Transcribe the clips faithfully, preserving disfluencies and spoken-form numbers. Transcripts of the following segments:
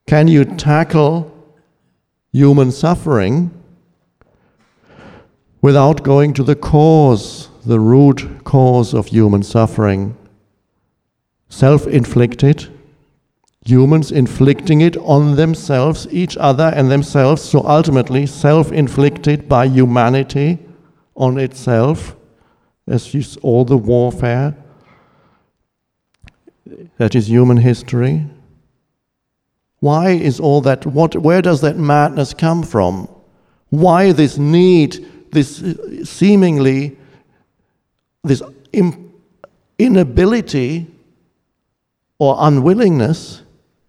Can you tackle human suffering without going to the cause, the root cause of human suffering? Self-inflicted, humans inflicting it on themselves, each other and themselves, so ultimately self-inflicted by humanity on itself, as is all the warfare that is human history. Why is all that, what, where does that madness come from? Why this need, this seemingly, this im- inability or unwillingness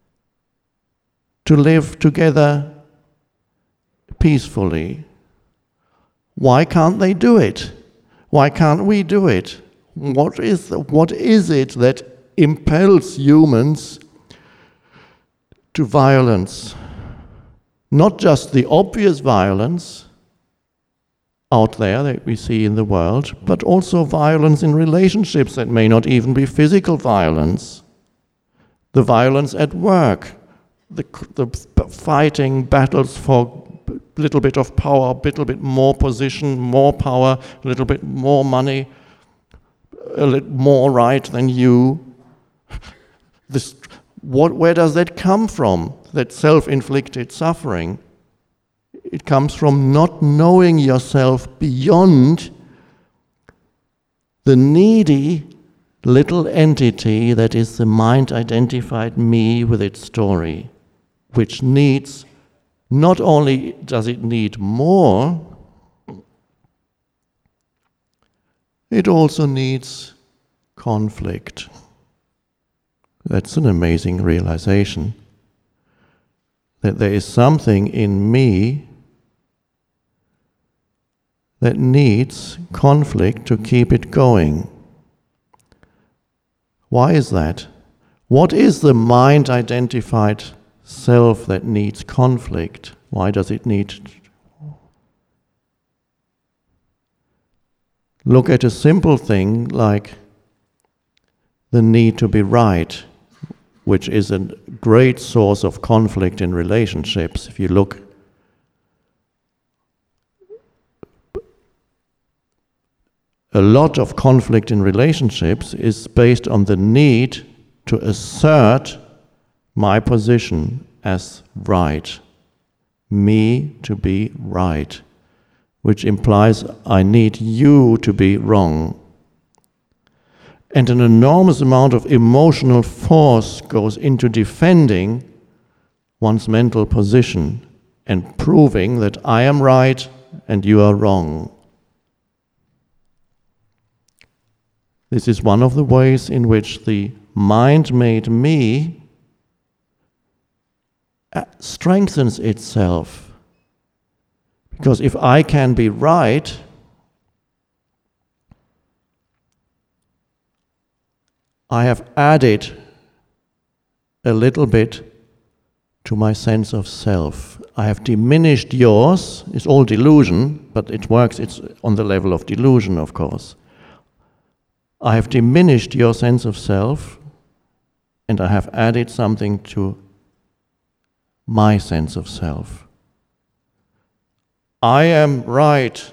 to live together peacefully? Why can't they do it? Why can't we do it? What is, the, what is it that impels humans to violence? Not just the obvious violence out there that we see in the world, but also violence in relationships that may not even be physical violence. The violence at work, the, the fighting battles for a little bit of power, a little bit more position, more power, a little bit more money, a little more right than you. This, what, where does that come from, that self-inflicted suffering? It comes from not knowing yourself beyond the needy little entity that is the mind-identified me with its story, which needs, not only does it need more, it also needs conflict. That's an amazing realization, that there is something in me that needs conflict to keep it going. Why is that? What is the mind-identified self that needs conflict? Why does it need? Look at a simple thing like the need to be right, which is a great source of conflict in relationships. If you look, a lot of conflict in relationships is based on the need to assert my position as right, me to be right, which implies I need you to be wrong. And an enormous amount of emotional force goes into defending one's mental position and proving that I am right and you are wrong. This is one of the ways in which the mind-made me strengthens itself. Because if I can be right, I have added a little bit to my sense of self. I have diminished yours. It's all delusion, but it works. It's on the level of delusion, of course. I have diminished your sense of self, and I have added something to my sense of self. I am right.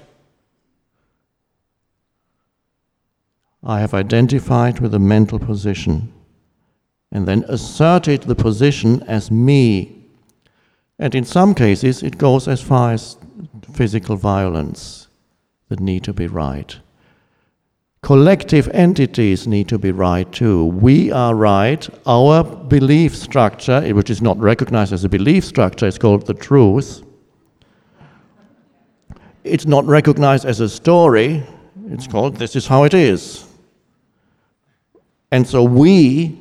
I have identified with a mental position and then asserted the position as me. And in some cases, it goes as far as physical violence, the need to be right. Collective entities need to be right too. We are right. Our belief structure, which is not recognized as a belief structure, is called the truth. It's not recognized as a story. It's called, this is how it is. And so we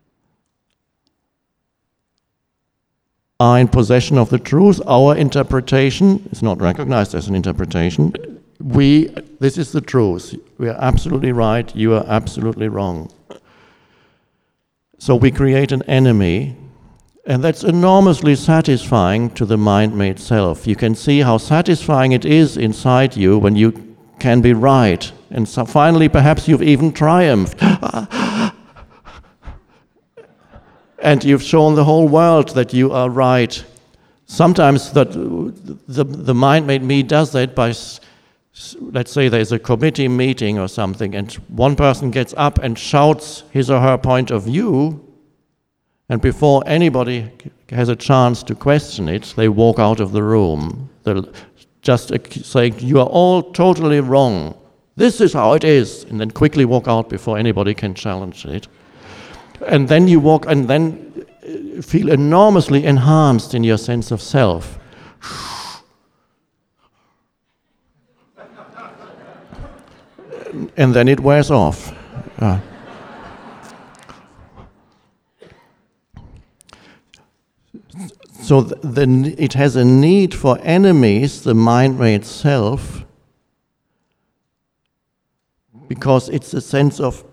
are in possession of the truth. Our interpretation is not recognized as an interpretation. We, this is the truth. We are absolutely right. You are absolutely wrong. So we create an enemy, and that's enormously satisfying to the mind-made self. You can see how satisfying it is inside you when you can be right. And so finally, perhaps you've even triumphed. and you've shown the whole world that you are right. Sometimes that the, the mind-made me does that by, let's say there's a committee meeting or something, and one person gets up and shouts his or her point of view, and before anybody has a chance to question it, they walk out of the room. They'll just saying, you are all totally wrong. This is how it is, and then quickly walk out before anybody can challenge it. And then you walk, and then feel enormously enhanced in your sense of self. And then it wears off. Uh. So the, the, it has a need for enemies, the mind-made self, because it's a sense of